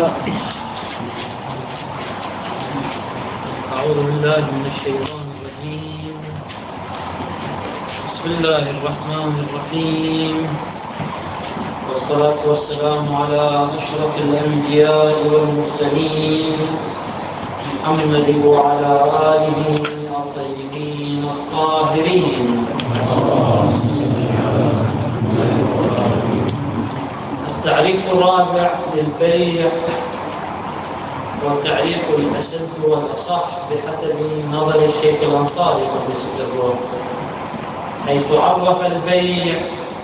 الله. أعوذ بالله من الشيطان الرجيم. بسم الله الرحمن الرحيم، والصلاة والسلام على أشرف الأنبياء والمرسلين محمد وعلى آله الطيبين الطاهرين. التعريف الرابع للبيع، والتعريف الأشد والأصح بحسب نظر الشيخ الأنصاري قدس الروح، حيث عرف البيع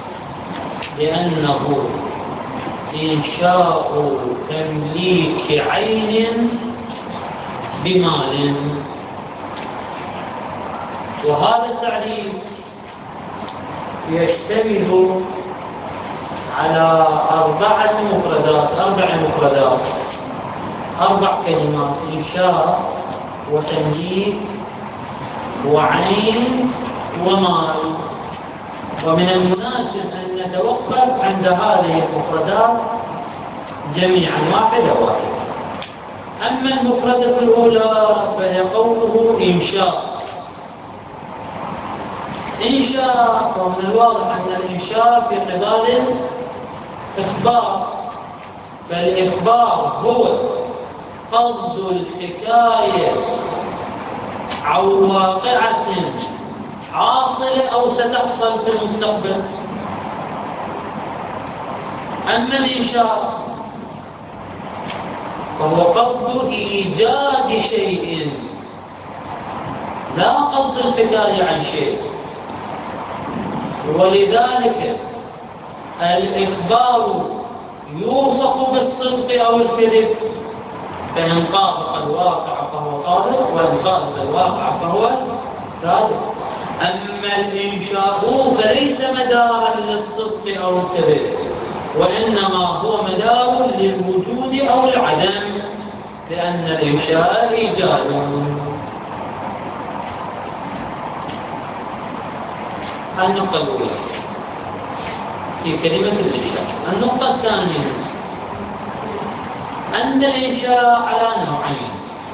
بأنه إنشاء تمليك عين بمال. وهذا التعريف يشتمل على أربع مفردات، أربع كلمات: إنشاء وتمليك وعين ومال. ومن المناسب أن نتوقف عند هذه المفردات جميعا واحدة. أما المفردة الأولى فهي قوله إنشاء. ومن الواضح أن الإنشاء في قبال الإخبار، فالإخبار هو قصد الحكاية عن واقعة حاصلة أو ستحصل في المستقبل. أما الإنشاء فهو قصد إيجاد شيء، لا قصد الحكاية عن شيء. ولذلك الإخبار يوصف بالصدق أو الكذب، فإن طابق الواقع فهو صادق، وإن خالف الواقع فهو كاذب. أما الإنشاء فليس مدارا للصدق أو الكذب، وإنما هو مدار للوجود أو العدم، لأن الإنشاء إيجاد. النقطة الأولى في كلمة الإنشاء. النقطة الثانية أن الإنشاء على نوعين: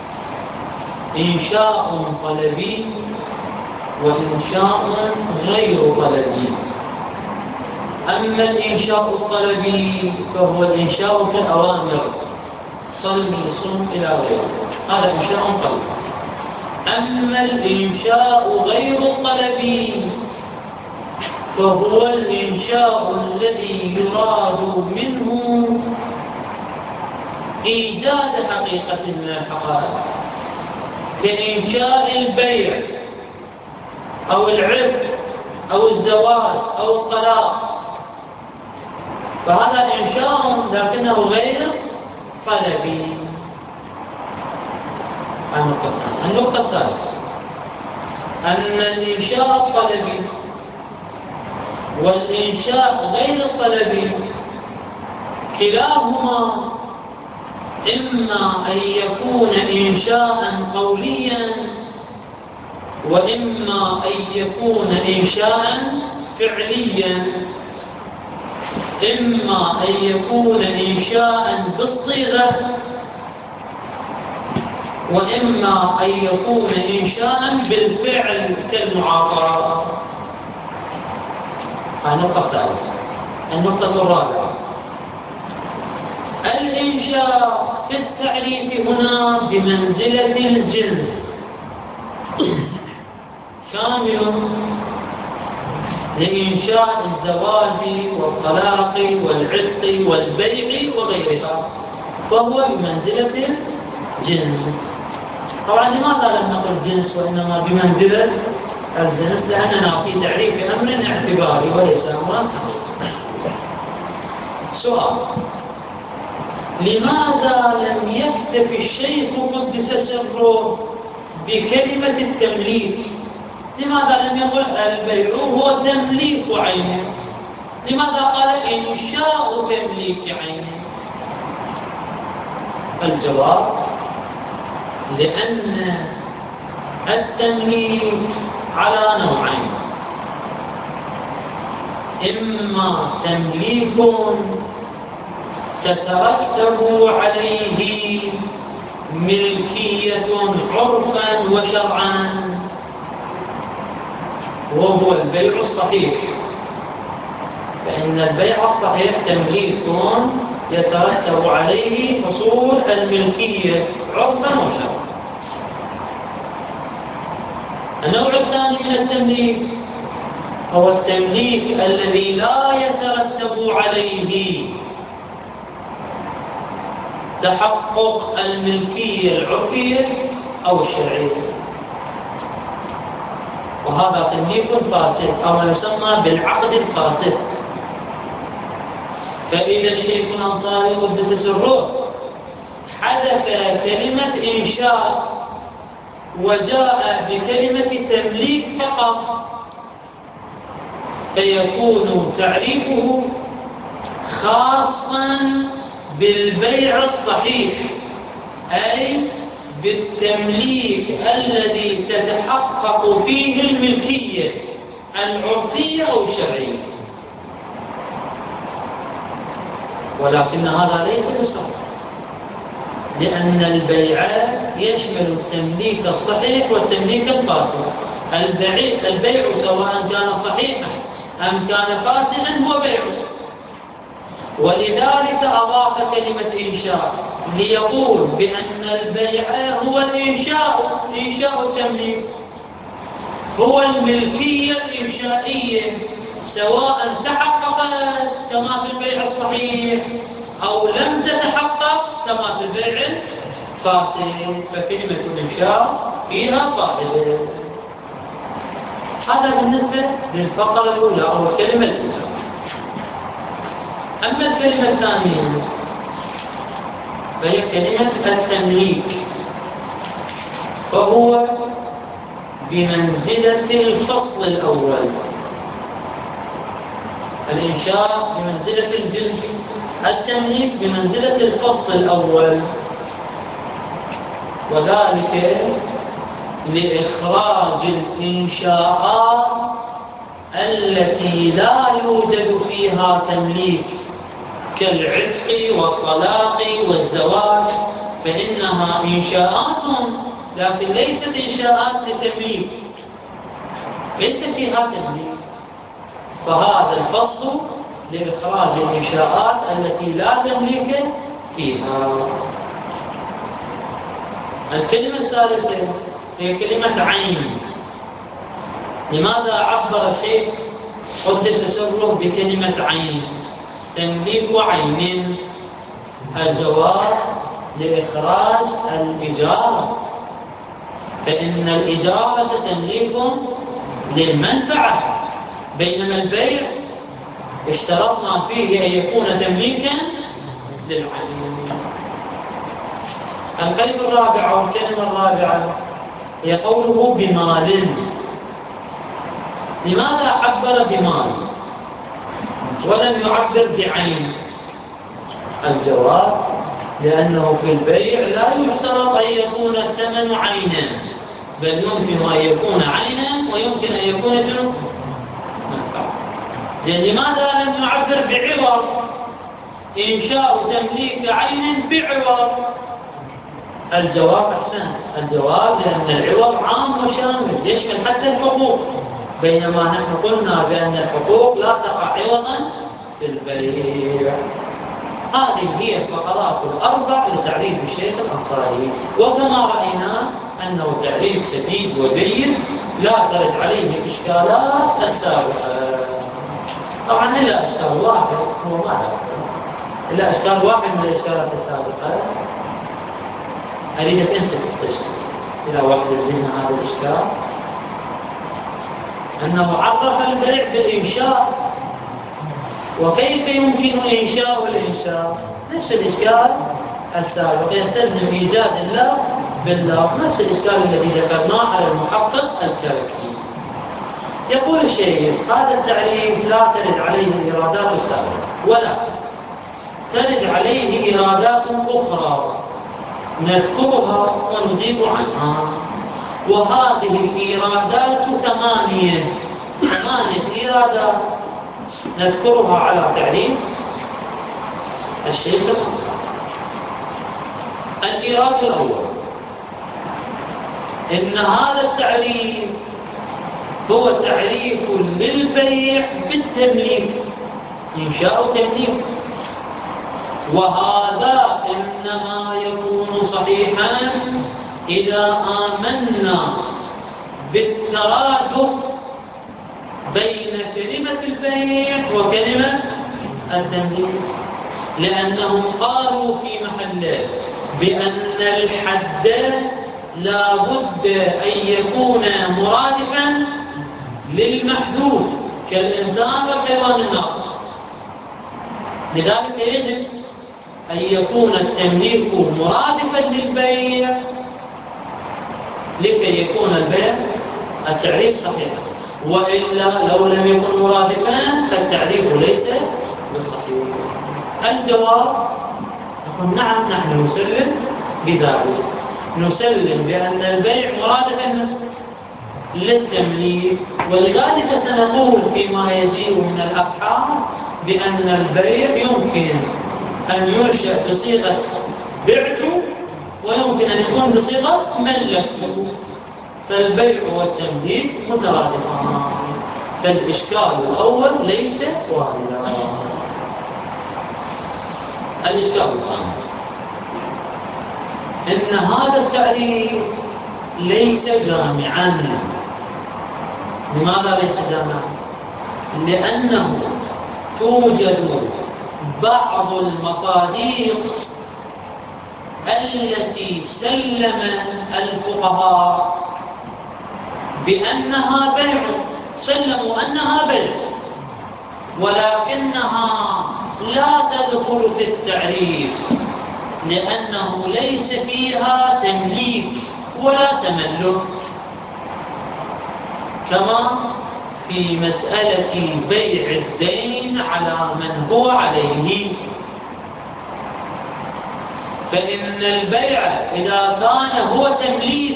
إنشاء طلبي وإنشاء غير طلبي. أما الإنشاء الطلبي فهو الإنشاء في الأوامر: صلي صم إلى غيره، هذا إنشاء طلبي. أما الإنشاء غير الطلبي فهو الإنشاء الذي يراد منه إيجاد حقيقة من الحقائق، كإنشاء البيع أو العقد أو الزواج أو الطلاق، فهذا إنشاء لكنه غير طلبي. النقطة الثالثة أن الإنشاء الطلبي والإنشاء غير الطلبي كلاهما إما أن يكون إنشاء قوليا، وإما أن يكون إنشاء فعليا. إما أن يكون إنشاء بالصيغة، وإما أن يكون إنشاء بالفعل كالمعاطرة. النقطة الثالثة. النقطة الرابعة: الإنشاء في التعريف هنا بمنزلة الجنس، شامل لإنشاء الزواج والطلاق والعتق والبيع وغيرها، فهو بمنزلة الجنس. طبعا لماذا لم نقل جنس وإنما بمنزلة الجنس؟ لأننا في تعريف أمر اعتباري وليس أمرا حقيقي. سؤال: لماذا لم يكتفي الشيخ قدس سره بكلمة التمليك؟ لماذا لم يقل البيع هو تمليك عين؟ لماذا قال إنشاء تمليك عين؟ الجواب: لأن التمليك على نوعين: إما تمليك تترتب عليه ملكية عرفا وشرعا، وهو البيع الصحيح. فإن البيع الصحيح تمليك يترتب عليه حصول الملكية عرفا وشرعا. النوع الثاني من التمليك هو التمليك الذي لا يترتب عليه تحقق الملكية العرفية أو الشرعية، وهذا تمليك فاسد أو ما يسمى بالعقد الفاسد. فإذا الشيخ الأنصاري قدس سره حذف كلمة إنشاء وجاء بكلمة تمليك فقط، فيكون تعريفه خاصا بالبيع الصحيح، أي بالتمليك الذي تتحقق فيه الملكية العرفية أو الشرعية. ولكن هذا ليس بصحيح، لأن البيع يشمل التمليك الصحيح والتمليك الفاسد. البيع سواء كان صحيحا أم كان فاسدا هو بيع، ولذلك أضاف كلمة إنشاء ليقول بأن البيع هو الإنشاء، إنشاء التمليك هو الملكية الإنشائية، سواء تحققت كما في البيع الصحيح أو لم تتحقق كما في البيع الفاسد. فكلمة الإنشاء فيها فائدة. هذا بالنسبة للفقرة الأولى أو الكلمة الأولى. أما الكلمة الثانية فهي كلمة التمليك، فهو بمنزلة الفصل الأول. الإنشاء بمنزلة الجنس، التمليك بمنزلة الفصل الأول، وذلك لإخراج الإنشاءات التي لا يوجد فيها تمليك كالعتق والطلاق والزواج، فإنها إنشاءات لكن ليست إنشاءات لتمليك، ليس فيها تمليك. فهذا الفصل لإخراج الإنشاءات التي لا تملك فيها. الكلمة الثالثة هي كلمة عين. لماذا عبر الشيخ قدس سره بكلمة عين؟ تمليك عين. الجواب لإخراج الإجارة، فإن الإجارة تمليك للمنفعة، بينما البيع اشترطنا فيه أن يكون تمليكا للعين. الكلمة الرابعة والكلمة الرابعة هي قوله بمال. لماذا عبر بمال ولم يعبر بعين؟ الجواب لأنه في البيع لا يشترط أن يكون الثمن عينا، بل يمكن أن يكون عينا ويمكن أن يكون منفعة. لماذا لم يعبر بعوض؟ إنشاء تمليك عين بعوض. الجواب أحسن، الجواب لأن العوض عام وشامل يشمل حتى الحقوق، بينما نحن قلنا بأن الحقوق لا تقع عوضا في البيع. هذه هي الفقرات الأربع لتعريف الشيخ الأنصاري، وكما رأينا أنه تعريف سديد وجيد لا ترد عليه الإشكالات السابقة. طبعا إلا إشكال واحد هو ماذا؟ إلا إشكال واحد من الإشكالات السابقة أريد أن أنت تستشكل إلى واحد الذهن هذا الإشكال، أنه عرف البيع بالإنشاء، وكيف يمكن إنشاء الإنشاء؟ نفس الإشكال السابق، يستلزم إيجاد الله بالله، نفس الإشكال الذي ذكرناه على المحقق الكركي. يقول الشيخ هذا التعريف لا ترد عليه الإرادات السابقة، ولا ترد عليه إرادات أخرى نذكرها ونجيب عنها، وهذه الإيرادات ثمانية إيرادات نذكرها على تعريف الشيء الآخر. الإيراد الأول إن هذا التعريف هو تعريف للبيع بالتمليك، إنشاء تمليك، وهذا إنما يكون صحيحا إذا آمنا بالترادف بين كلمة البيع وكلمة التمليك، لأنهم قالوا في محله بأن الحد لا بد أن يكون مرادفا للمحدود كالإنسان والحيوان الناطق، لذلك يجب أن يكون التمليك مرادفا للبيع لكي يكون البيع التعريف صحيحا، وإلا لو لم يكن مرادفا فالتعريف ليس بالصحيح. الجواب نقول نعم، نحن نسلم بذلك، نسلم بأن البيع مرادفا للتمليك، ولذلك سنقول فيما يجيء من الأبحاث بأن البيع يمكن أن ينشأ بصيغة بعته ويمكن أن يكون بصيغة ملكته، فالبيع والتمليك مترادفان، فالإشكال الأول ليس واردا. الإشكال الثاني إن هذا التعريف ليس جامعا. لماذا ليس جامعا؟ لأنه توجد بعض المصادر التي سلم الفقهاء بأنها بيع، سلموا أنها بيع، ولكنها لا تدخل في التعريف لأنه ليس فيها تمليك ولا تملك، كما في مسألة بيع الدين على من هو عليه. فإن البيع إذا كان هو تمليك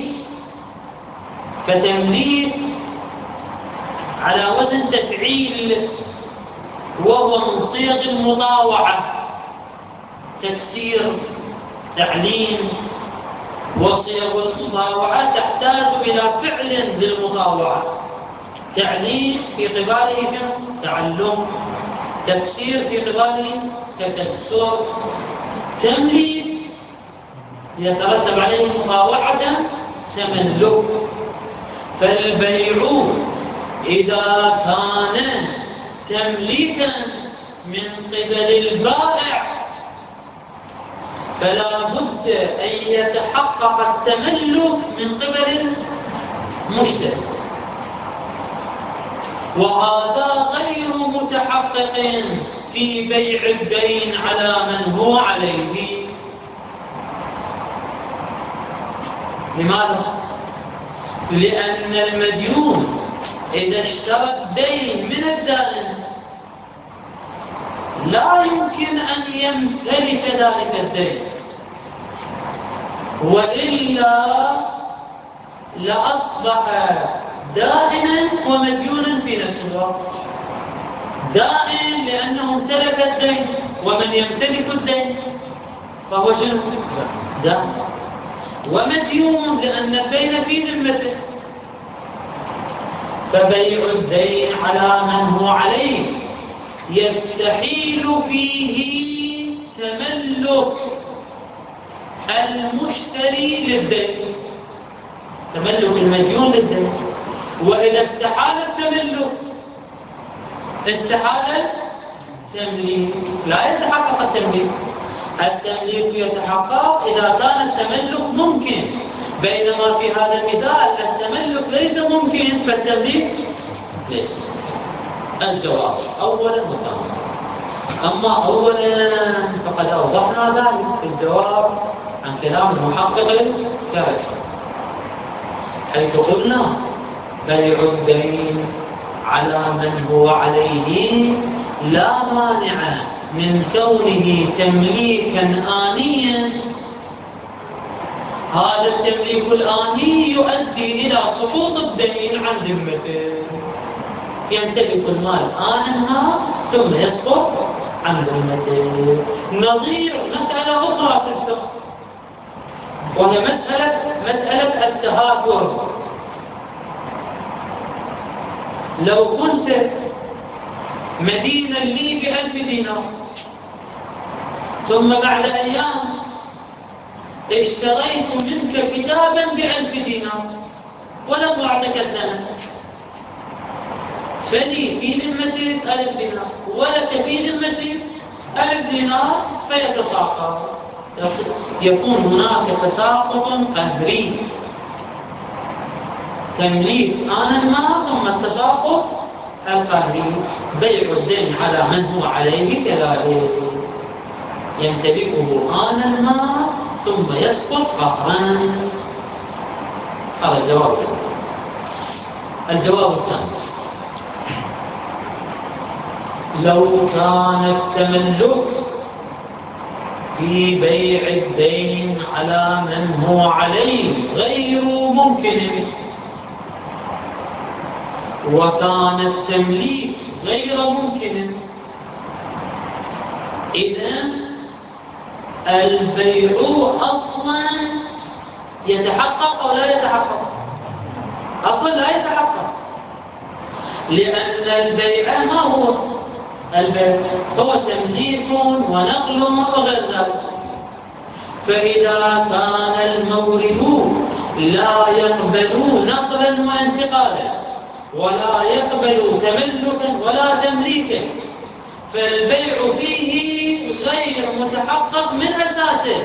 فتمليك على وزن تفعيل، وهو من صيغ المطاوعة، تفسير، تعليم، وصيغ المطاوعة تحتاج إلى فعل للمطاوعة، تعليم في قباله تعلم، تفسير في قباله تفسر، تمليك يترتب عليه مطاوعة تملك. فالبيع إذا كان تمليكا من قبل البائع فلا بد أن يتحقق التملك من قبل المشتري، وهذا غير متحقق في بيع الدين على من هو عليه. لماذا؟ لأن المديون إذا اشترى الدين من الدائن لا يمكن أن يمتلك ذلك الدين، وإلا لأصبح دائنا ومديونا في نفس الوقت. دائن لأنه امتلك الدين، ومن يمتلك الدين فهو شنو؟ دائن. ومديون لأن الدين في ذمته، فبيع الدين على من هو عليه يستحيل فيه تملك المشتري للدين، تملك المديون للدين. وإذا استحال التملك استحال التمليك، لا يتحقق التمليك. التمليك يتحقق إذا كان التملك ممكن، بينما في هذا المثال التملك ليس ممكن فالتمليك ليس. الجواب أولا وثانيا. أما أولا فقد أوضحنا ذلك في الجواب عن كلام المحقق الثالث، حيث قلنا بيع الدين على من هو عليه لا مانع من كونه تمليكا آنيا. هذا التمليك الآني يؤدي إلى سقوط الدين عن ذمته، يمتلك المال آنها ثم يسقط عن ذمته. نظير مسألة أخرى في الفقه، وهي مسألة التهاجر. لو كنت مدينا لي ب1000 دينار، ثم بعد أيام اشتريت منك كتابا ب1000 دينار ولم أعطك الثمن، فلي في ذمتي 1000 دينار ولك في ذمتي 1000 دينار، فيتساقط، يكون هناك تساقط قهري، تمليك آن ما ثم التساقط القهري. بيع الدين على من هو عليه كذلك، يمتلكه آن ما ثم يسقط قهرا. هذا الجواب. الجواب الثاني: لو كان التملك في بيع الدين على من هو عليه غير ممكن، وكان التمليك غير ممكن، إذن البيع أصلا يتحقق أو لا يتحقق؟ أقول لا يتحقق، لأن البيع ما هو؟ البيع هو تمليك ونقل وغير ذلك. فإذا كان المورد لا يقبل نقلا وانتقالا ولا يقبل تملكا ولا تمليكا، فالبيع فيه غير متحقق من أساسه،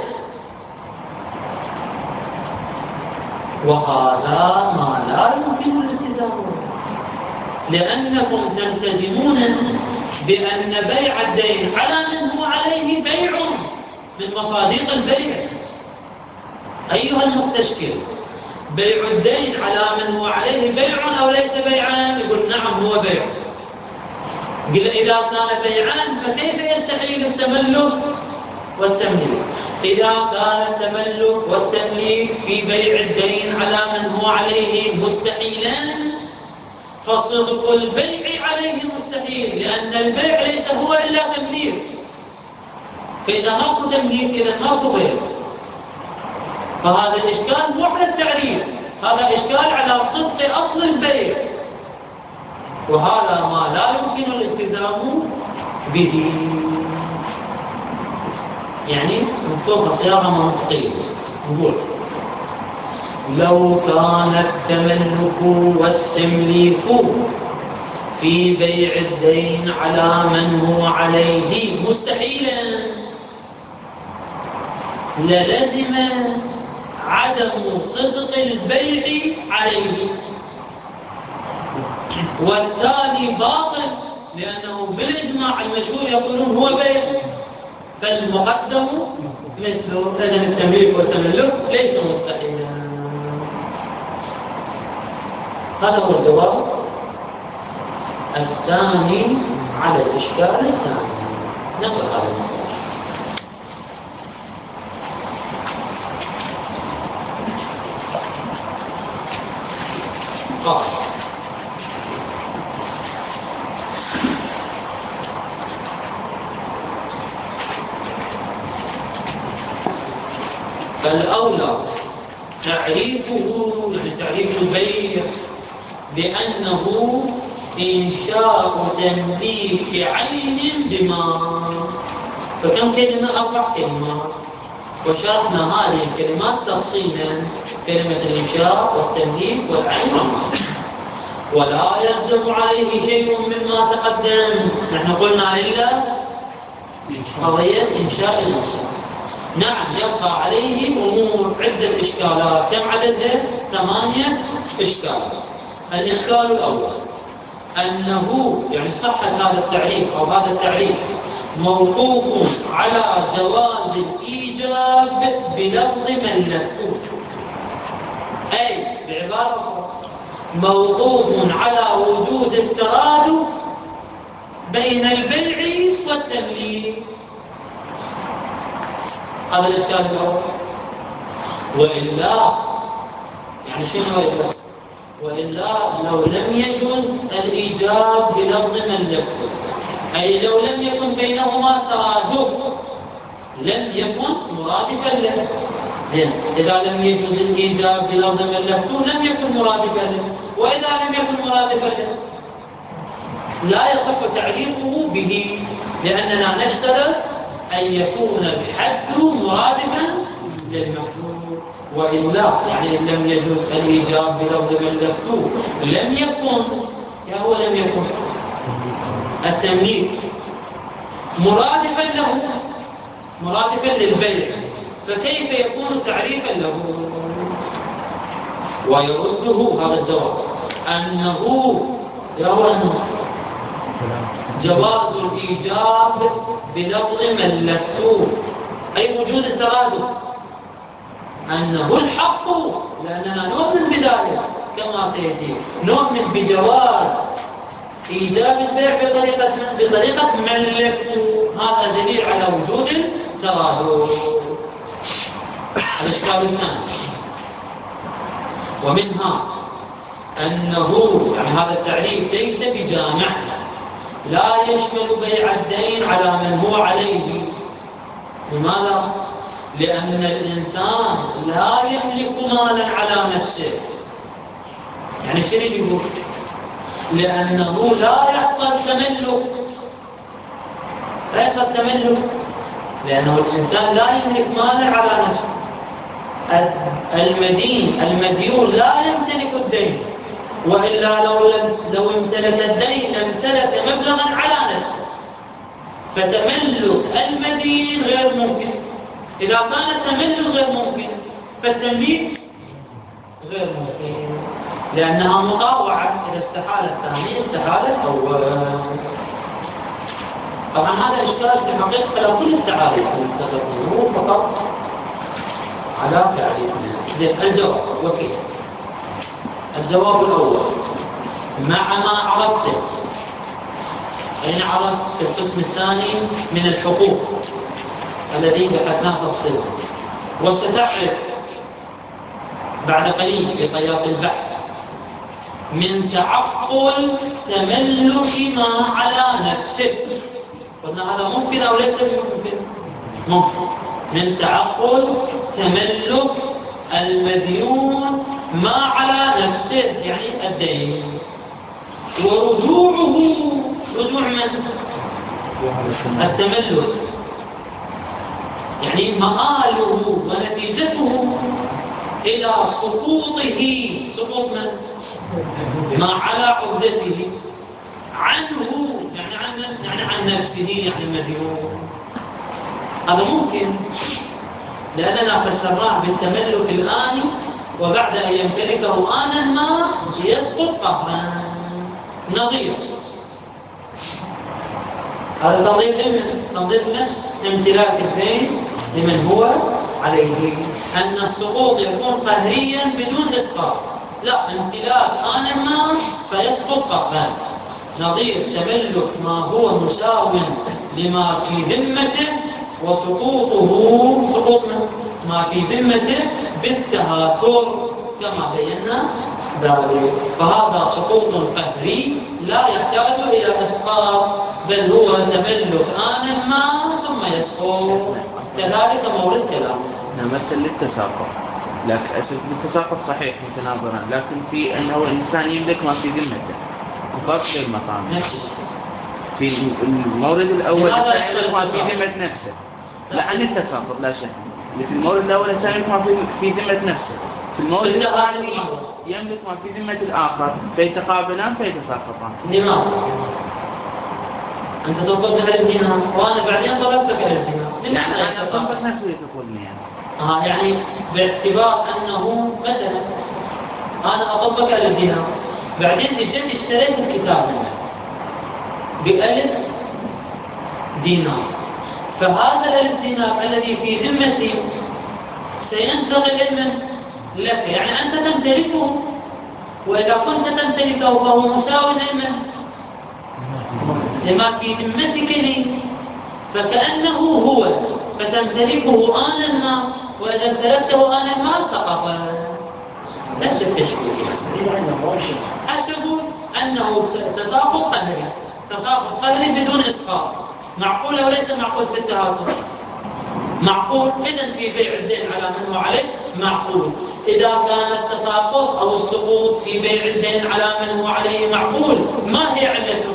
وهذا ما لا يمكن الالتزام به، لأنكم تلتزمون بأن بيع الدين على من هو عليه بيع من مصادق البيع. أيها المستشكل، بيع الدين على من هو عليه بيع أو ليس بيعا؟ يقول نعم هو بيع. قل إذا كان بيعا فكيف يستحيل التملك والتمليك؟ إذا كان التملك والتمليك في بيع الدين على من هو عليه مستحيلان، فصدق البيع عليه مستحيل، لأن البيع ليس هو إلا تمليك. فإذا ماكو تمليك إذا ماكو بيع. فهذا الإشكال مو على التعريف، هذا إشكال على صدق أصل البيع، وهذا ما لا يمكن الالتزام به. يعني نصوغ صياغة منطقية، نقول لو كان التملك والتمليك في بيع الدين على من هو عليه مستحيلا، للزم عدم صدق البيع عليه، والثاني باطل، لأنه بالإجماع المشهور يقولون هو بيع، فالمقدم مثله. إذن التمليك والتملك ليس مستحيلا. هذا هو الجواب الثاني على الإشكال الثاني. نقل هذا الموضوع. قال فالأولى تعريفه، يعني تعريف البيع بأنه إنشاء تمليك عين بما. فكم كلمة؟ 4 كلمات، وشرحنا هذه الكلمات تفصيلا: كلمة الإنشاء والتمليك والعين والمال. ولا يلزم عليه شيء مما تقدم، نحن قلنا إلا قضية إنشاء المصدر. نعم يبقى عليه أمور عدة إشكالات، كم عددها؟ 8 إشكالات. الإشكال الأول أنه يعني صحة هذا التعريف أو هذا التعريف موقوف على جواز الإيجاب بلفظ من لفظه، أي بعبارة موقوف على وجود الترادف بين البيع والتمليك. هذا الإشكال الأول. وإلا يعني شنو وإلا لو لم يجوز الإيجاب بلفظ من لفظه، أي لو لم يكن بينهما ترادف لم يكن مرادفا له. إذا لم يجوز الإيجاب بلفظ ملكته لم يكن مرادفا له، وإذا لم يكن مرادفا له لا يصح تعليقه به، لأننا نشترط أن يكون بحده مرادفا للمفعول، وإلا يعني لم يجوز الإيجاب بلفظ ملكته لم يكن، هو لم يكن التمليك مرادفا له، مرادفا للبيع، فكيف يكون تعريفا له؟ ويرده هذا الجواب أنه جواز الإيجاب بلفظ ملكته، أي وجود الترادف، أنه الحق، لأننا نؤمن بذلك كما سيأتي، نؤمن بجواز إيجاب البيع بطريقة ملكته، هذا دليل على وجود الترادف. الإشكال الثاني ومنها أنه يعني هذا التعريف ليس بجامع، لا يشمل بيع الدين على من هو عليه. لماذا؟ لأن الإنسان لا يملك مالا على نفسه. يعني شنو يقول؟ لأنه لا يحصل تملك، لا يحصل تملك، لأنه الإنسان لا يملك مالا على نفسه. المديون لا يمتلك الدين، وإلا لو امتلك الدين لامتلك مبلغا على نفسه، فتملك المدين غير ممكن. إذا كان التملك غير ممكن فالتمليك غير ممكن، لأنها مطاوعة. إذا استحال الثاني استحال الأول. طبعا هذا إشكال في حقيقة لو كل التعاريف مو فقط على تعريفنا. الجواب وكيف؟ الجواب الأول مع ما عرفته، أين عرفت في القسم الثاني من الحقوق الذي بحثناه تفصيلا، وستعرف بعد قليل في طيات البحث من تعقل تملك ما على نفسه. قلنا هذا ممكن أو ليس ممكن؟ ممكن. من تعقل تملك المديون ما على نفسه يعني الدين، ورجوعه رجوع من؟ التملك، يعني مآله ونتيجته إلى سقوطه، سقوط من؟ ما على عقدته عنه، يعني عن نفسه، يعني المديون. هذا ممكن، لأننا فسرناه بالتملك الآن، وبعد أن يمتلكه آنا ما يسقط قهرا. نظير هذا تنظير نفس امتلاك الدين لمن هو عليه، أن السقوط يكون قهريا بدون إسقاط، لا، امتلاك آنا ما فيسقط قهرا. نظير تملك ما هو مساو لما في ذمته، وسقوطه سقوط ما في ذمته بالتهاثر كما بينا ذلك. فهذا سقوط قهري لا يحتاج إلى إسقاط، بل هو تملك آن ما ثم يسقط. كذلك مورد كلام مثل للتساقط، لكن التساقط صحيح متناظرا، لكن في أنه الإنسان يملك ما في ذمته وفرق المقام. في المورد الأول يملك ما في ذمة نفسه، لا عن التساقط لا شك. في المورد الأول يملك ما في ذمة نفسه، في المورد الثاني يملك ما في ذمة الآخر، فيتقابلان فيتساقطان. لماذا؟ أنت طلبت الدينار وأنا بعدين طلبتك الدينار. أنا طلبت نفسي تقولني يعني. يعني باعتبار أنه مثلا أنا أطلبك الدينار، بعدين جيت اشتريت الكتاب منك ب1000 دينار، فهذا الدينار الذي في ذمتي سينتقل لك، يعني أنت تمتلكه، وإذا كنت تمتلكه فهو مساو لما في ذمتك لي، فكأنه هو، فتمتلكه آنا ما، وإذا امتلكته آنا ما سقط. نفس التشبيه. أشبه أنه تساقط قهري، تساقط قهري بدون إسقاط، معقول وليس معقول في التهاطر. معقول. إذن في بيع الدين على من هو عليه معقول. إذا كان التساقط أو السقوط في بيع الدين على من هو عليه معقول، ما هي علته؟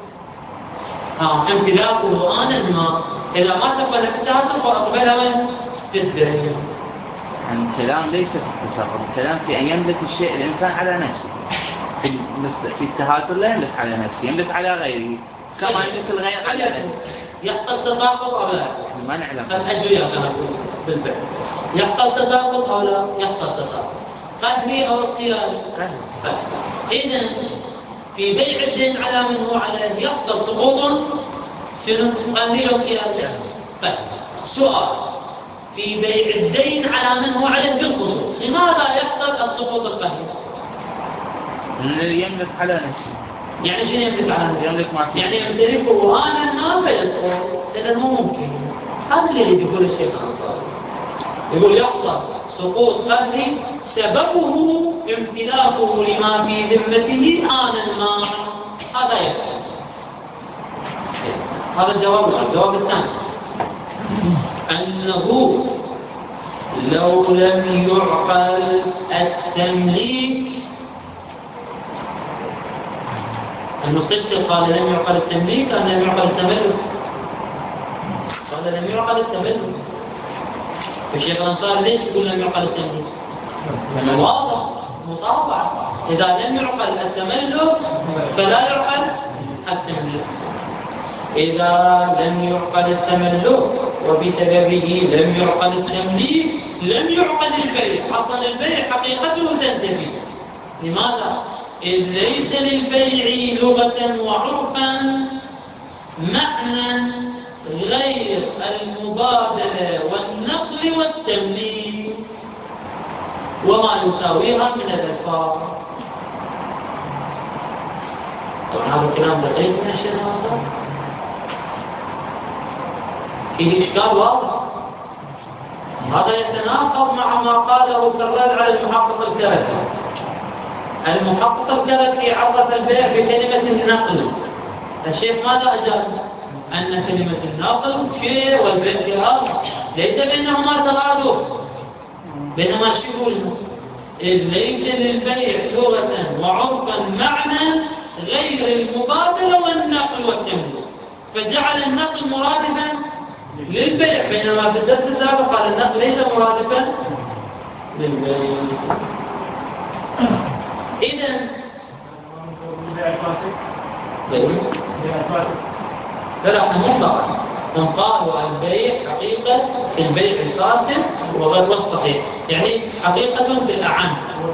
امتلاكه آن الماء. إذا ما تقبل التساقط فأقبلها من في الدين. الكلام ليس في التساقط، الكلام في أن يملك الشيء الإنسان على نفسه. في التهاتر لا يملك على نفسه، يملك على غيره كما يملك الغير على نفسه. يحصل تساقط أو لا؟ ما نعلم. الأجوية كما تقول بالفعل. يحصل تساقط أو لا؟ يحصل تساقط. قدمي أو اختياري؟ إذن في بيع الدين على من هو عليه يحصل سقوط شنو؟ قدمي أو اختياري؟ سؤال: في بيع الدين على من هو عليه بالخصوص لماذا يحصل السقوط القهري؟ يملك على نفسه. يعني شنو يملك على نفسه؟ يملك ما فيه. يعني يمتلكه آنا ما فيسقط. إذا مو ممكن. هذا اللي يقول الشيخ الأنصاري. يقول يحصل سقوط قهري سببه امتلاكه لما في ذمته آنا ما. هذا يحصل. هذا الجواب الثاني أنه لو لم يعقل التمليك. المستشفى قال لم يعقل التمليك أم لم يعقل التملك؟ قال لم يعقل التملك. الشيخ الأنصاري ليش يقول لم يعقل التمليك؟ لأنه واضح مطابعة. إذا لم يعقل التملك فلا يعقل التمليك. إذا لم يعقل التملك وبسببه لم يعقل التمليك لم يعقل البيع. أصلا البيع حقيقته تنتفي. لماذا؟ إذ ليس للبيع لغة وعرفا معنى غير المبادلة والنقل والتمليك وما يساويها من الألفاظ. طبعا هذا الكلام دقيق من الشيخ الأنصاري. فيه إشكال واضح. هذا يتناقض مع ما قاله كرر على المحقق الكركي. المحقق الكركي عرف البيع بكلمة النقل. الشيخ ماذا أجاب؟ أن كلمة النقل شيء والبيع شيء آخر، ليس بينهما ترادف، بينما شبه. إذ ليس للبيع لغة وعرفا معنى غير المبادلة والنقل والتمليك، فجعل النقل مرادفا للبيع، بينما في الدرس السابق قال النقل ليس مرادفا للبيع. إذن لا مطلقا هم قالوا البيع حقيقة البيع الفاسد وغير الصحيح، يعني حقيقة بالأعم.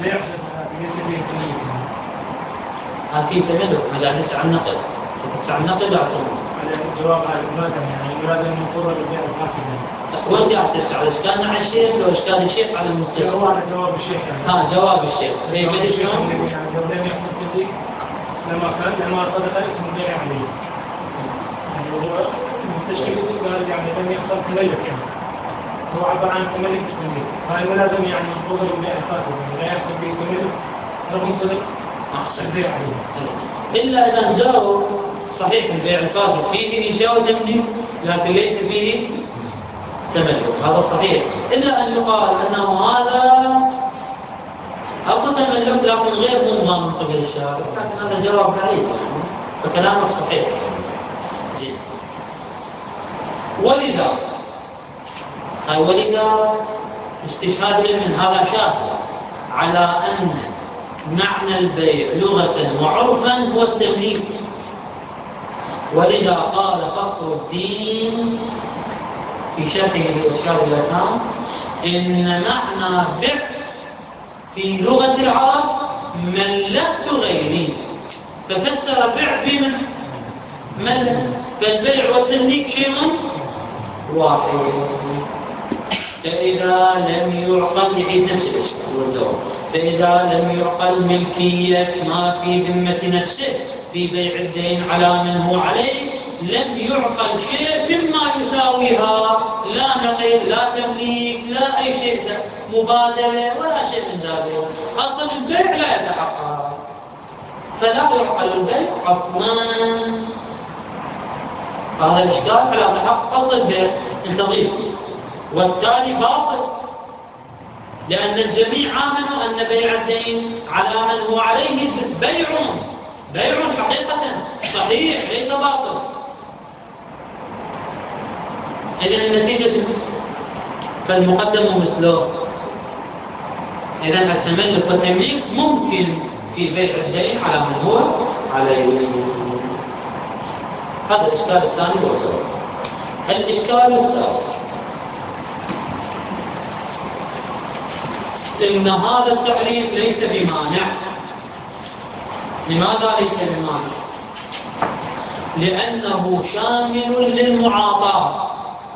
أكيد تملك هذا ليس عن نقد، ليس عن نقد أعطوه. الجواب على المادة يعني يراد أن يقول البيع الفاسد. وين قاعد تسأل إشكال على الشيخ لو إشكال الشيخ على المستشفى؟ جواب الشيخ يعني. جواب الشيخ. يعني لو لم يحصل تدريك لما كان لما صدق اسم البيع عليه. يعني هو المستشفى قال يعني لم يحصل تملك يعني. هو عبارة عن تملك مش تملك. فهو لازم يعني يقول البيع الفاسد يعني لا يحصل به تملك رغم صدق البيع عليه. إلا إذا جاءوا صحيح البيع الفاسد فيه إنشاء وتمليك لكن ليس فيه تملك، هذا صحيح. إلا أن يقال أنه هذا أو تملك لكن غير مضمن من قبل الشارع، لكن هذا جواب بعيد فكلامه صحيح. ولذا استشهاد من هذا شاهد على أن معنى البيع لغة وعرفا هو التمليك. ولذا قال فخر الدين في شرحه لإشكال الأفهام إن معنى بيع في لغة العرب ملكت غيري، ففسر بيع بمن ملك، فالبيع والتمليك شيء واحد. فإذا لم يعقل يعيد نفس الجواب، فإذا لم يعقل ملكية ما في ذمة نفسه في بيع الدين على من هو عليه لم يعقل شيء مما يساويها، لا نقل لا تمليك لا أي شيء مبادلة ولا شيء من ذلك. أصلا البيع لا يتحقق، فلا يعقل البيع عقلا. هذا الإشكال على تحقق البيع. انتظر والتالي باطل، لأن الجميع آمنوا أن بيع الدين على من هو عليه بيع حقيقة صحيح ليس باطل. إذن النتيجة فالمقدم مثله. إذن التملك والتمليك ممكن في بيع الدين على من هو عليه. هذا الإشكال الثاني والثالث. الإشكال الثالث إن هذا التعريف ليس بمانع. لماذا ليس بمانع؟ لأنه شامل للمعاطاة،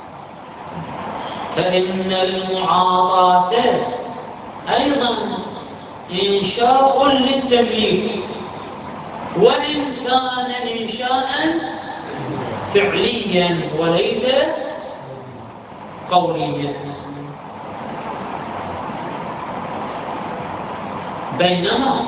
فإن المعاطاة أيضا إنشاء للتمليك، وإن كان إنشاء فعليا وليس قوليا. بينما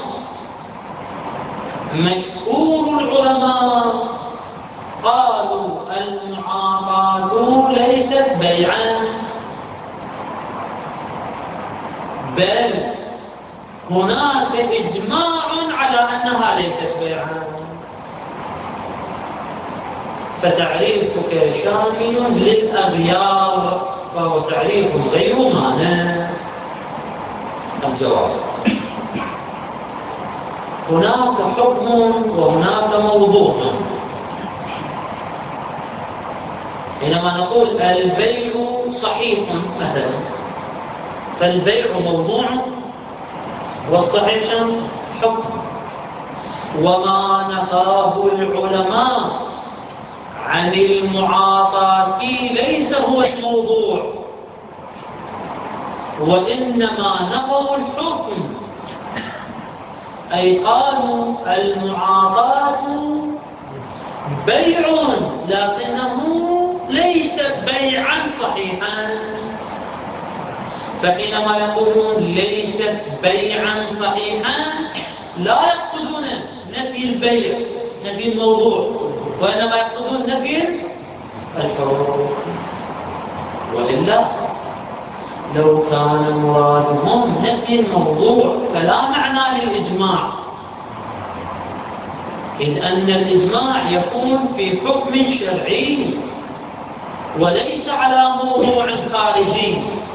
مشهور العلماء قالوا المعاطاة ليست بيعا، بل هناك إجماع على أنها ليست بيعا. فتعريفك شامل للأغيار، فهو تعريف غير مانع. الجواب: هناك حكم وهناك موضوع. حينما نقول البيع صحيح مثلا، فالبيع موضوع والصحيح حكم. وما نفاه العلماء عن المعاطاة ليس هو الموضوع، وإنما نفوا الحكم، أي قالوا المعاطاة بيع لكنه ليس بيعا صحيحا. فحينما يقولون ليست بيعا صحيحا لا يقصدون نفي البيع، نفي الموضوع، وإنما يقصدون نفي الحكم. وإلا لو كان مرادهم نفي الموضوع فلا معنى للإجماع، إذ أن الإجماع يكون في حكم شرعي وليس على موضوع خارجي.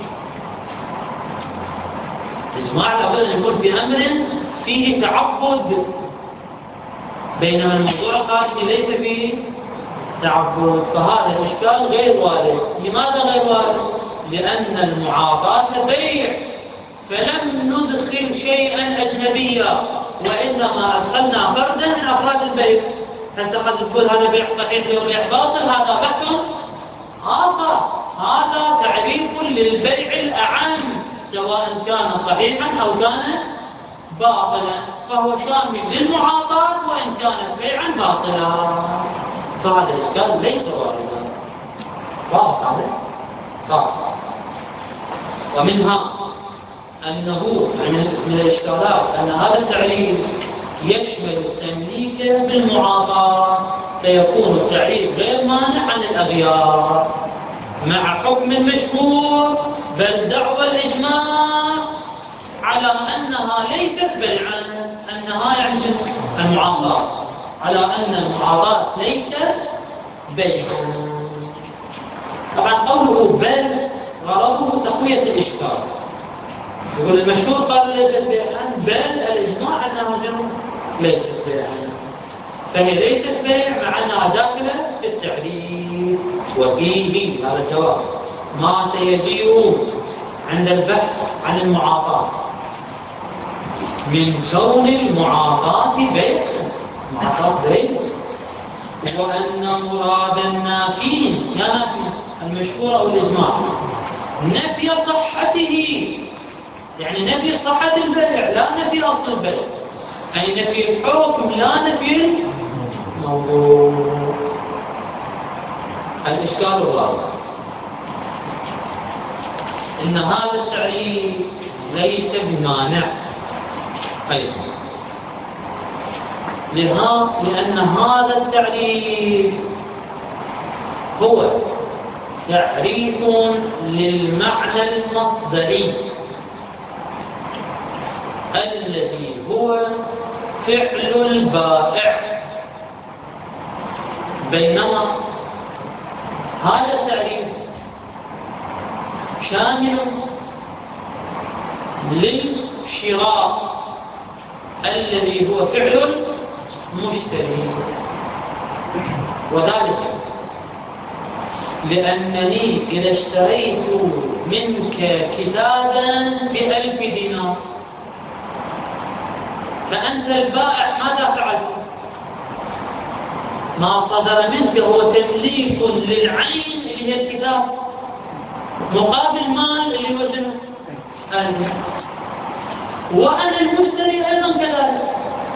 الإجماع لابد أن يكون في أمر فيه تعبد، بينما الموضوع الخارجي ليس فيه تعبد. فهذا الإشكال غير وارد. لماذا غير وارد؟ لأن المعاطاة بيع، فلم ندخل شيئا أجنبيا، وإنما أدخلنا فردا من أفراد البيع. أنت قد تقول هذا بيع صحيح وبيع باطل، هذا بحث آخر. هذا تعريف للبيع الأعم، سواء كان صحيحا أو كان باطلا، فهو شامل للمعاطاة وإن كان بيعا باطلا. فهذا الإشكال ليس واردا. واضح هذا؟ واضح. ومنها أنه من الإشكالات أن هذا التعريف يشمل التمليك بالمعاطاة، فيكون التعريف غير مانع عن الأغيار مع حكم مشهور، بل دعوى الإجماع على أنها ليست بيعا، أنها يعني المعاطاة، على أن المعاطاة ليست بيعا. طبعا قوله بل غرضه تقوية الإشكال. يقول المشهور قال ليست بيعا، بل الإجماع أنها ليست بيعا، فهي ليست بيع مع أنها داخلة في التعريف. وفيه هذا الجواب ما سيجيء عند البحث عن المعاطاة من كون المعاطاة بيع، معاطاة بيع، وأن مراد النافين نافي المشهور أو الإجماع نفي صحته، يعني نفي صحة البيع لا نفي أصل البيع، أي نفي الحكم لا نفي الموضوع. الإشكال الرابع إن هذا التعريف ليس بمانع أيضا، لأن هذا التعريف هو تعريف للمعنى المصدري الذي هو فعل البائع، بينما هذا التعريف شامل للشراء الذي هو فعل المشتري، وذلك لأنني إذا اشتريت منك كتابا ب1000 دينار فأنت البائع ماذا فعلت؟ ما صدر منك هو تمليك للعين اللي هي الكتاب مقابل مال اللي هو شنو؟ وأنا المشتري أيضا كذلك،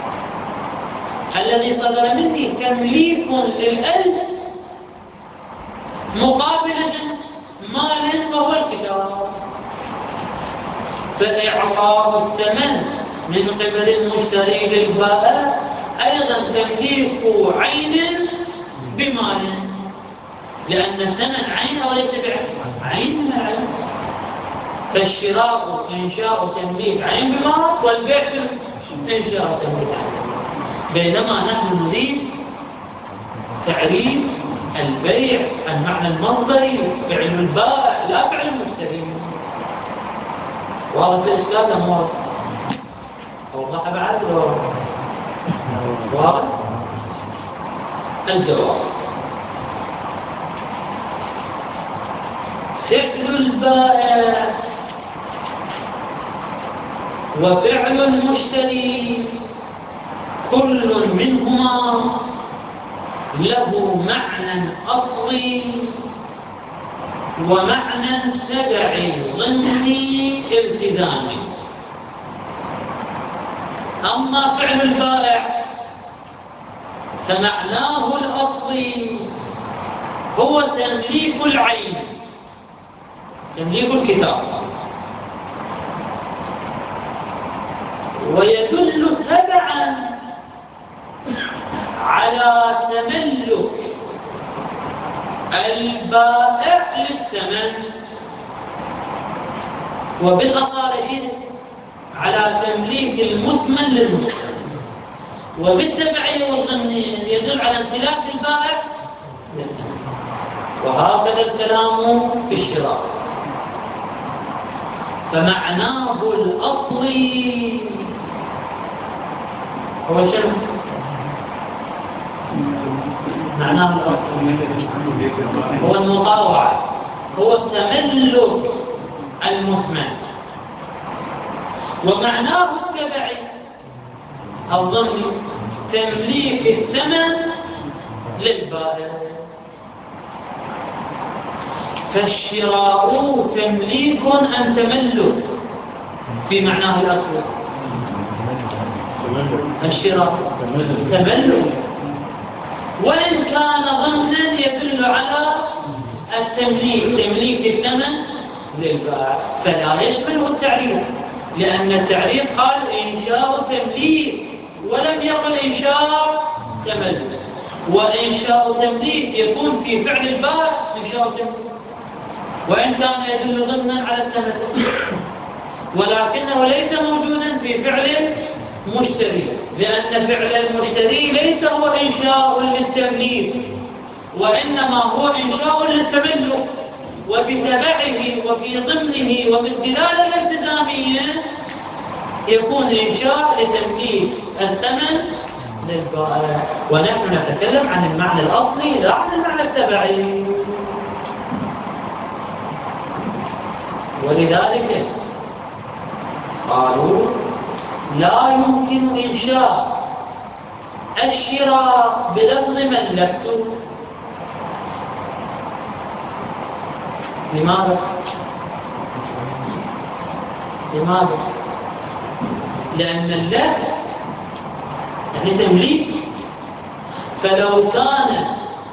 الذي صدر مني تمليك لل1000 مقابل مال وهو الكتاب، فإعطاء الثمن من قبل المشتري للبائع أيضا تمليك عين بمال، لأن الثمن عين وليس بعين العين، فالشراء إنشاء تمليك عين بمال، والبيع إنشاء تمليك عين. بينما نحن نريد تعريف البيع المعنى المصدري، فعل البائع لا فعل المشتري. واضح الإشكال أم واضح؟ أوضح بعد واضح؟ الجواب فعل البائع وفعل المشتري كل منهما له معنى أصلي ومعنى تبعي ضمني التزامي. أما فعل البائع فمعناه الأصلي هو تمليك العين، تمليك الكتاب، ويدل تبعا على تملك البائع للثمن، وبالأصالة على تمليك المثمن للمشتري، وبالتبعية والضمنية يدل على امتلاك البائع للثمن. وهكذا الكلام في الشراء، فمعناه الأصلي هو شنو؟ معناه الأصلي هو المطاوعة، هو التملك المثمن، ومعناه التبعي الضمني تمليك الثمن للبائع. فالشراء تمليك أم تملك في معناه الأصلي؟ الشراء تملك، وإن كان ضمنا يدل على التمليك، تمليك الثمن للبائع، فلا يشمله التعريف، لأن التعريف قال إنشاء تمليك ولم يقل إنشاء تملك، وإنشاء تمليك يكون في فعل البائع إنشاء تمليك، وإن كان يدل ضمنا على التملك، ولكنه ليس موجودا في فعل المشتري، لأن فعل المشتري ليس هو إنشاء للتمليك، وإنما هو إنشاء للتملك، وبتبعه وفي ضمنه وبالدلالة الالتزامية يكون إنشاء لتمليك الثمن للبائع. ونحن نتكلم عن المعنى الأصلي لا عن المعنى التبعي. ولذلك قالوا لا يمكن إنشاء الشراء بلفظ ملكته. لماذا؟ لأن اللفظ يعني تمليك، فلو كان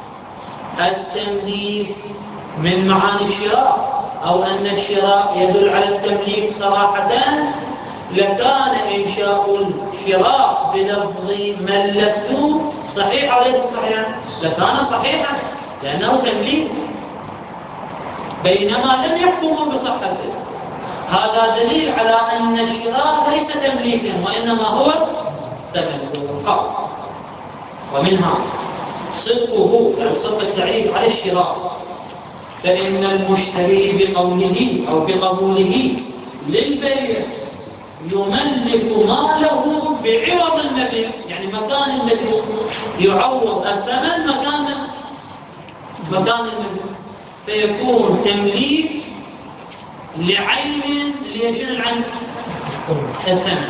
التمليك من معاني الشراء أو أن الشراء يدل على التمليك صراحة لكان إنشاء الشراء بلفظ ملكته صحيح أو ليس صحيحا؟ لكان صحيحا لأنه تمليك. بينما لم يحكموا بصحته. هذا دليل على أن الشراء ليس تمليكا وإنما هو تملك فقط. ومنها صدقه، يعني صدق التعريف على الشراء، فإن المشتري بقوله أو بقبوله للبيع يملك ماله بعوض المبيع، يعني مكان الذي يعوض الثمن مكان المبيع، فيكون تمليك لعين ليشغل عن الثمن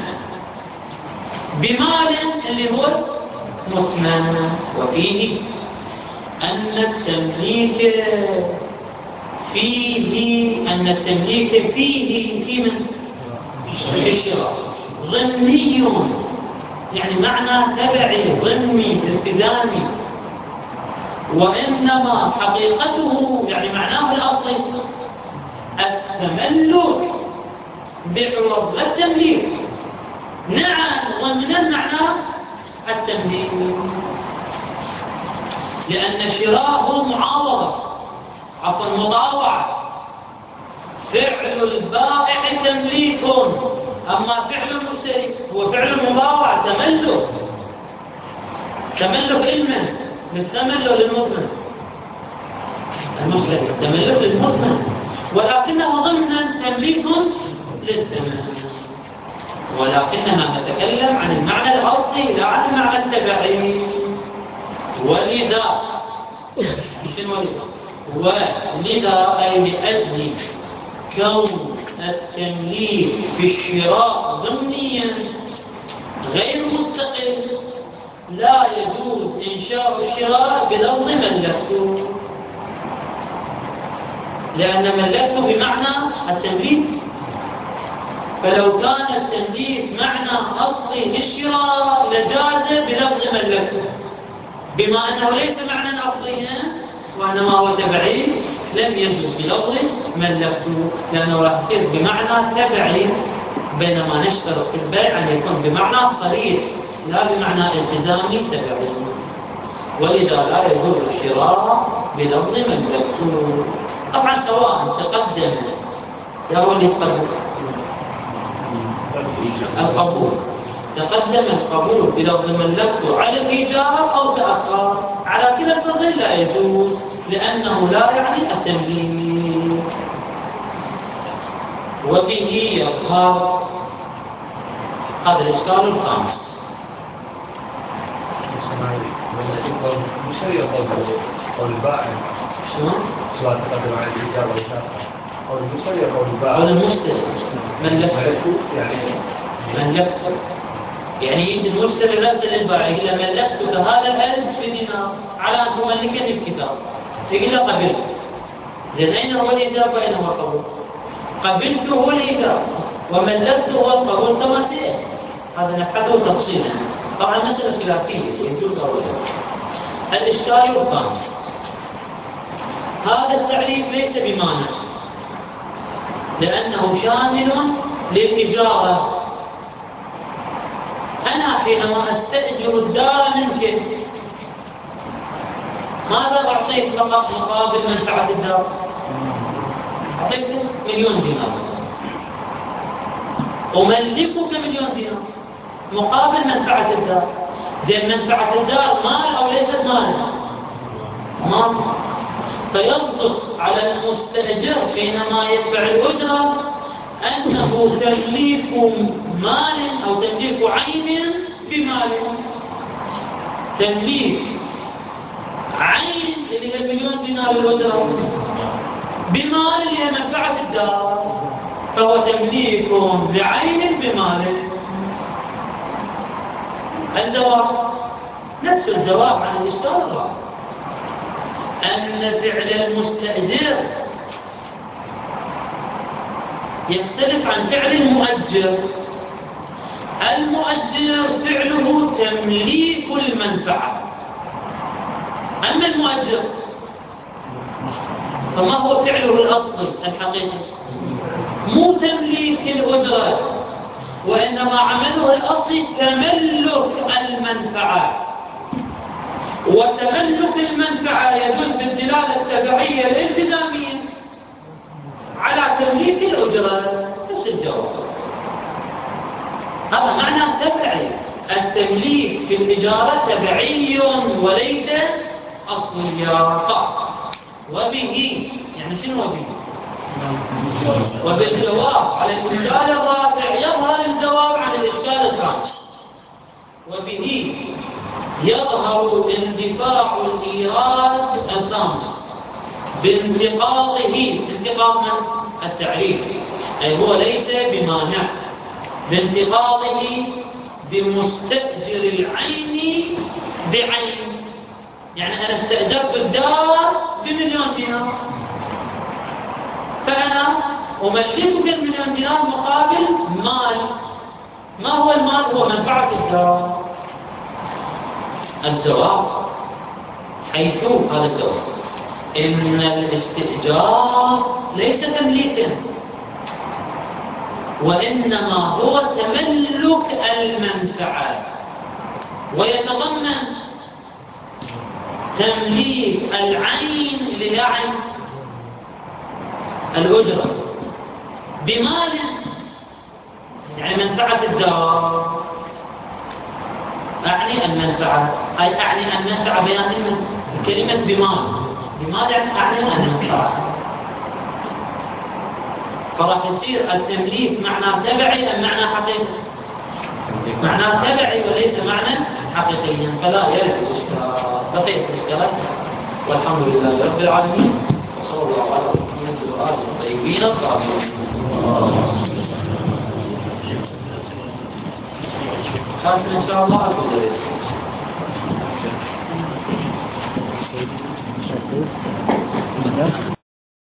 بمال اللي هو مثمن. وفيه أن التمليك فيه في من الشراء ضمني، يعني معنى تبعي ضمني التزامي، وإنما حقيقته يعني معناه الأصلي التملك بعوض التمليك. نعم، ضمنا معناه التمليك، لأن الشراء هو معاوضة، عفوا مطاوعة. فعل البائع تمليك، أما فعل المشتري هو فعل مطاوعة، تملك علما للثمن وللمضمن، المشتري تملك للمضمن، ولكنه ضمنا تمليك للثمن، ولكننا نتكلم عن المعنى الأصلي لا عن المعنى التبعي. ولذا أي لأجل كون التمليك في الشراء ضمنيا غير مستقل لا يجوز إنشاء الشراء بلفظ ملكته، لأن ملكته بمعنى التمليك. فلو كان التمليك معنى أصلي للشراء لجاز بلفظ ملكته، بما أنه ليس معنى أصليا وإنما هو تبعي لم يجوز بلفظ ملكته، لأنه راح يصير بمعنى تبعي، بينما نشترط في البيع أن يكون بمعنى صريح لا بمعنى التزامي تبعي. ولذا لا يجوز الشراء بلفظ ملكته. طبعا سواء تقدم يا هو اللي القبول، تقدم القبول بلفظ ملكته على الإيجاب أو تأخر، على كلا الفضل لا يجوز، لأنه لا يعني التمليك. وبه يظهر هذا الإشكال الخامس. المشتري أو البائع سواء تقدم على الإيجاب أو التأخر، أو المشتري أو البائع. المشتري ملكته يعني يجي المشتري رد للبائع يقول له ملكتك هذا الألف بدينار على أن تملكني الكتاب، يقول له قبلت. لأن أين هو الإيجاب وأين هو القبول؟ قبلته هو الإيجاب وملكته هو القبول كما سيأتي، هذا نبحثه تفصيلا. طبعا مسألة خلافية يجوز أو لا. الإشكال الخامس، هذا التعريف ليس بمانع، لأنه شامل للإجارة. أنا حينما أستأجر الدار منك ماذا أعطيك فقط مقابل منفعة الدار؟ أعطيك 1,000,000 دينار، أملكك 1,000,000 دينار مقابل منفعة الدار. لأن منفعة الدار مال أو ليست مال؟ مال. فيصدق على المستأجر حينما يدفع الأجرة أنه تمليك مال أو تمليك عين بمال، تمليك عين اللي هي 1,000,000 دينار الأجرة بمال اللي هي منفعة الدار، فهو تمليك بعين بمال. الجواب نفس الجواب عن الإشكال أن فعل المستأجر يختلف عن فعل المؤجر. المؤجر فعله تمليك المنفعة، أما المؤجر فما هو فعله الأصلي الحقيقي؟ مو تمليك الأجرة، وإنما عمله الأصلي تملك المنفعة. وتملك المنفعة يدل بالدلالة التبعية الالتزامية، على تمليك الأجرة. بس الجواب هذا معنى تبعي. التمليك في الإجارة تبعي وليس أصليا. وبه يعني شنو وبه؟ وبالجواب على الإشكال الرابع يظهر الجواب عن الإشكال الخامس. وبه يظهر اندفاع الإيراد الخامس بانتقاضه. انتقاض من؟ التعريف، أي هو ليس بمانع، بانتقاضه بمستأجر العين بعين. يعني أنا استأجرت الدار ب1,000,000 دينار، فأنا أملكك 1,000,000 دينار مقابل مال. ما هو المال؟ هو منفعة الدار. الجواب حيث هذا الجواب إن الاستئجار ليس تمليكا، وإنما هو تملك المنفعة، ويتضمن تمليك العين لعين الأجرة بمال، يعني منفعة الدار. أعني المنفعة، أي أعني المنفعة بيان كلمة بمال. بمال يعني أعني المنفعة. فراح يصير التمليك معنى تبعي أم معنى حقيقي؟ معنى تبعي وليس معنى حقيقيا، فلا يرد الإشكال. بقيت الإشكالات والحمد لله رب العالمين، وصلى الله على محمد وآله الطيبين الطاهرين. خاتم إن شاء الله أقول